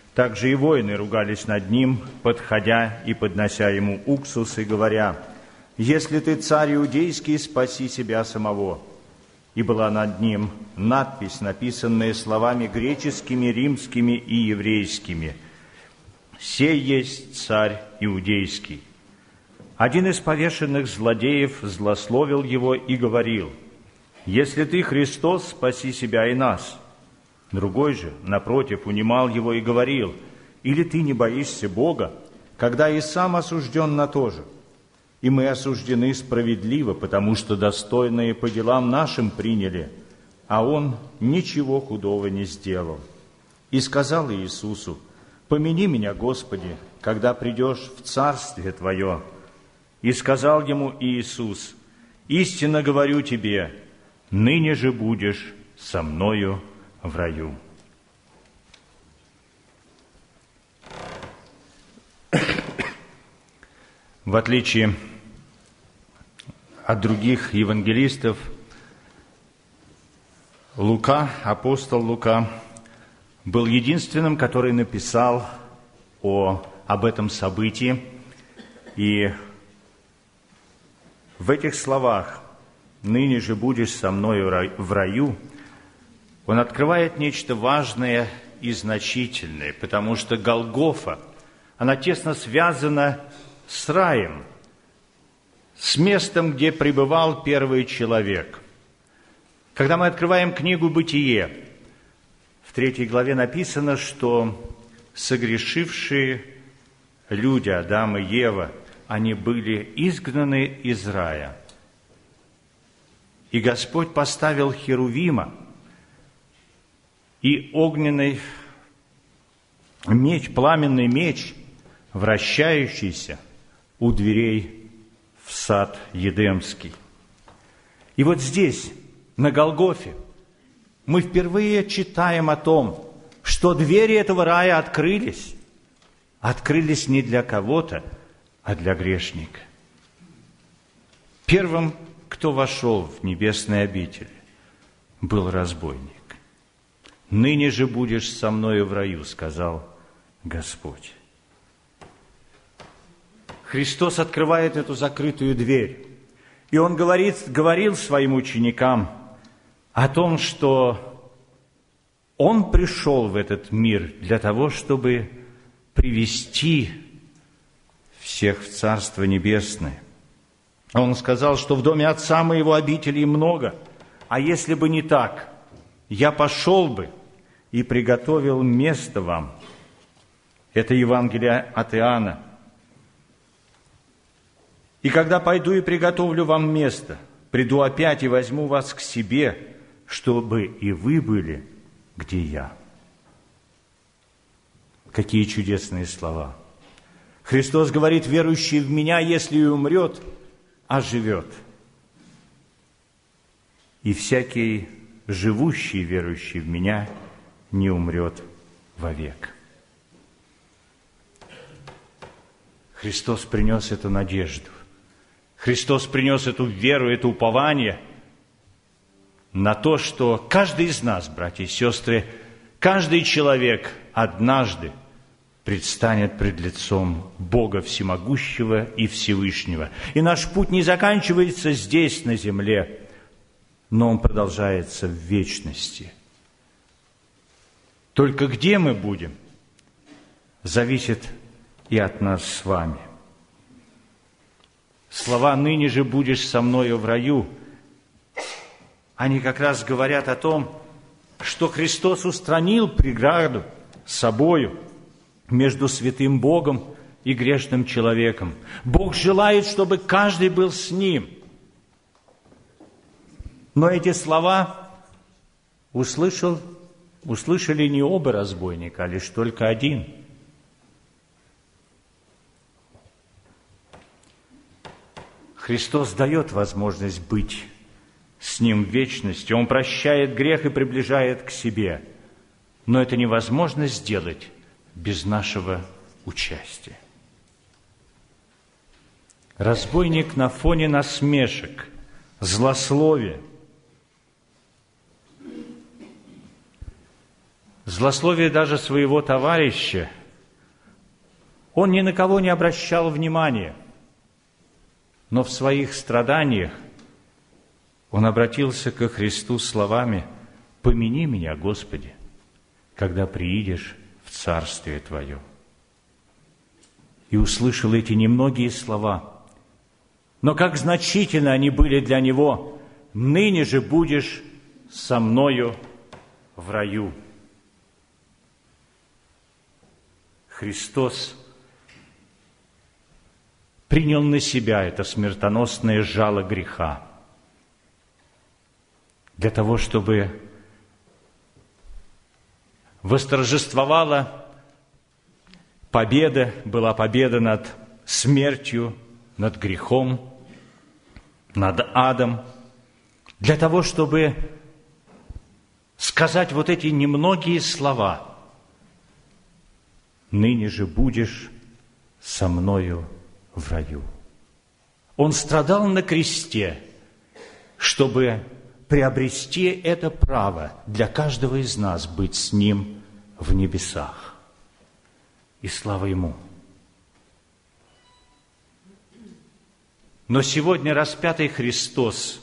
Также и воины ругались над ним, подходя и поднося ему уксус, и говоря: «Если ты царь иудейский, спаси себя самого». И была над ним надпись, написанная словами греческими, римскими и еврейскими: «Сей есть царь иудейский». Один из повешенных злодеев злословил его и говорил: «Если ты Христос, спаси себя и нас». Другой же, напротив, унимал его и говорил: «Или ты не боишься Бога, когда и сам осужден на то же? И мы осуждены справедливо, потому что достойные по делам нашим приняли, а он ничего худого не сделал». И сказал Иисусу: «Помяни меня, Господи, когда придешь в Царствие Твое». И сказал ему Иисус: «Истинно говорю тебе, ныне же будешь со Мною в раю». В отличие от других евангелистов, Лука, апостол Лука, был единственным, который написал об этом событии. И в этих словах «ныне же будешь со мною в раю» он открывает нечто важное и значительное, потому что Голгофа, она тесно связана с раем, с местом, где пребывал первый человек. Когда мы открываем книгу «Бытие», в 3 главе написано, что согрешившие люди, Адам и Ева, они были изгнаны из рая. И Господь поставил Херувима и огненный меч, пламенный меч, вращающийся у дверей в сад Едемский. И вот здесь, на Голгофе, мы впервые читаем о том, что двери этого рая открылись. Открылись не для кого-то, а для грешника. Первым, кто вошел в небесный обитель, был разбойник. «Ныне же будешь со мною в раю», — сказал Господь. Христос открывает эту закрытую дверь. И Он говорил своим ученикам о том, что Он пришел в этот мир для того, чтобы привести всех в Царство Небесное. Он сказал, что в доме Отца Моего обителей много, а если бы не так, я пошел бы и приготовил место вам. Это Евангелие от Иоанна. И когда пойду и приготовлю вам место, приду опять и возьму вас к себе, чтобы и вы были, где я. Какие чудесные слова! Христос говорит: верующий в Меня, если и умрет, оживет. И всякий живущий, верующий в Меня, не умрет вовек. Христос принес эту надежду. Христос принес эту веру, это упование на то, что каждый из нас, братья и сестры, каждый человек однажды предстанет пред лицом Бога Всемогущего и Всевышнего. И наш путь не заканчивается здесь, на земле, но он продолжается в вечности. Только где мы будем, зависит и от нас с вами. Слова «ныне же будешь со мною в раю», они как раз говорят о том, что Христос устранил преграду собою между святым Богом и грешным человеком. Бог желает, чтобы каждый был с Ним. Но эти слова услышали не оба разбойника, а лишь только один. Христос дает возможность быть с Ним в вечности. Он прощает грех и приближает к себе. Но это невозможно сделать без нашего участия. Разбойник на фоне насмешек, злословия. злословие даже своего товарища, он ни на кого не обращал внимания, но в своих страданиях он обратился ко Христу словами: «Помяни меня, Господи, когда приидешь в Царствие Твое». И услышал эти немногие слова, но как значительно они были для него: «Ныне же будешь со мною в раю». Христос принял на себя это смертоносное жало греха для того, чтобы восторжествовала победа, была победа над смертью, над грехом, над адом, для того, чтобы сказать вот эти немногие слова: «Ныне же будешь со мною в раю». Он страдал на кресте, чтобы приобрести это право для каждого из нас быть с Ним в небесах. И слава Ему! Но сегодня распятый Христос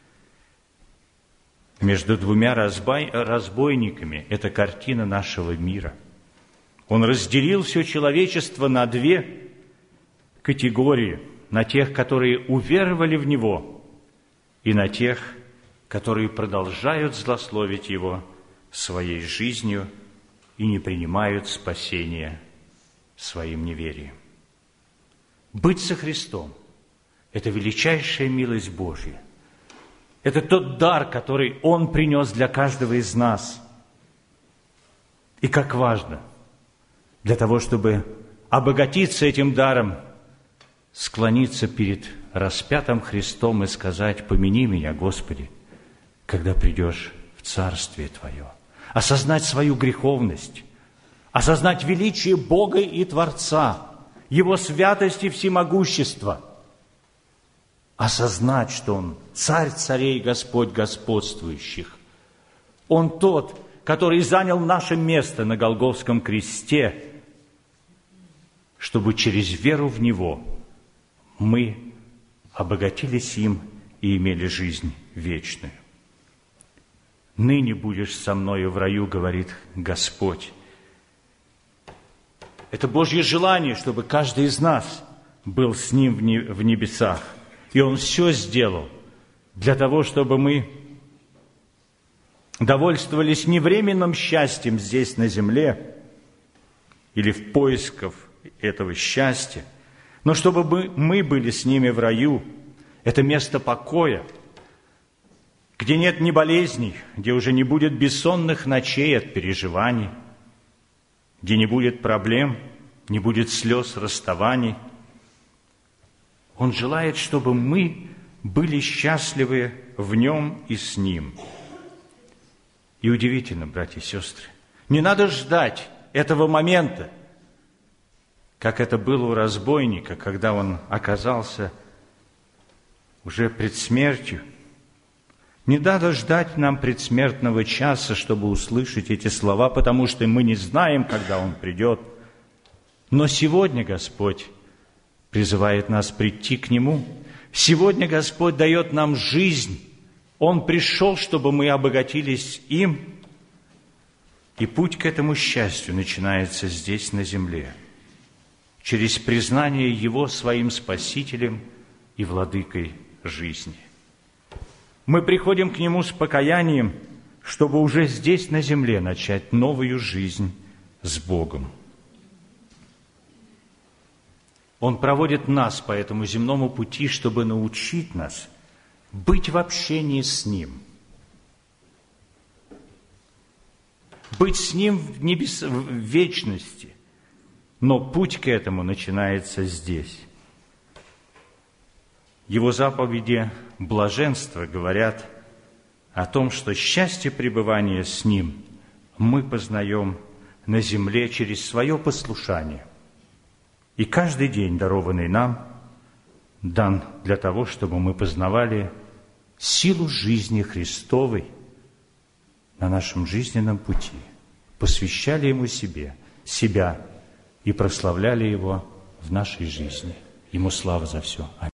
между двумя разбойниками – это картина нашего мира. Он разделил все человечество на две категории: на тех, которые уверовали в Него, и на тех, которые продолжают злословить Его своей жизнью и не принимают спасения своим неверием. Быть со Христом – это величайшая милость Божья. Это тот дар, который Он принес для каждого из нас. И как важно для того, чтобы обогатиться этим даром, склониться перед распятым Христом и сказать: «Помяни меня, Господи, когда придешь в Царствие Твое». Осознать свою греховность, осознать величие Бога и Творца, Его святость и всемогущество, осознать, что Он Царь царей, Господь господствующих. Он тот, который занял наше место на Голгофском кресте, чтобы через веру в Него мы обогатились им и имели жизнь вечную. «Ныне будешь со мною в раю», говорит Господь. Это Божье желание, чтобы каждый из нас был с Ним в небесах. И Он все сделал для того, чтобы мы довольствовались не временным счастьем здесь на земле или в поисках этого счастья, но чтобы мы были с ними в раю. Это место покоя, где нет ни болезней, где уже не будет бессонных ночей от переживаний, где не будет проблем, не будет слез, расставаний. Он желает, чтобы мы были счастливы в Нем и с Ним. И удивительно, братья и сестры, не надо ждать этого момента, как это было у разбойника, когда он оказался уже пред смертью. Не надо ждать нам предсмертного часа, чтобы услышать эти слова, потому что мы не знаем, когда Он придет. Но сегодня Господь призывает нас прийти к Нему. Сегодня Господь дает нам жизнь. Он пришел, чтобы мы обогатились им. И путь к этому счастью начинается здесь, на земле, через признание Его своим Спасителем и Владыкой жизни. Мы приходим к Нему с покаянием, чтобы уже здесь, на земле, начать новую жизнь с Богом. Он проводит нас по этому земному пути, чтобы научить нас быть в общении с Ним, быть с Ним в вечности. Но путь к этому начинается здесь. Его заповеди блаженства говорят о том, что счастье пребывания с Ним мы познаем на земле через свое послушание. И каждый день, дарованный нам, дан для того, чтобы мы познавали силу жизни Христовой на нашем жизненном пути. посвящали Ему себя и прославляли Его в нашей жизни. Ему слава за все. Аминь.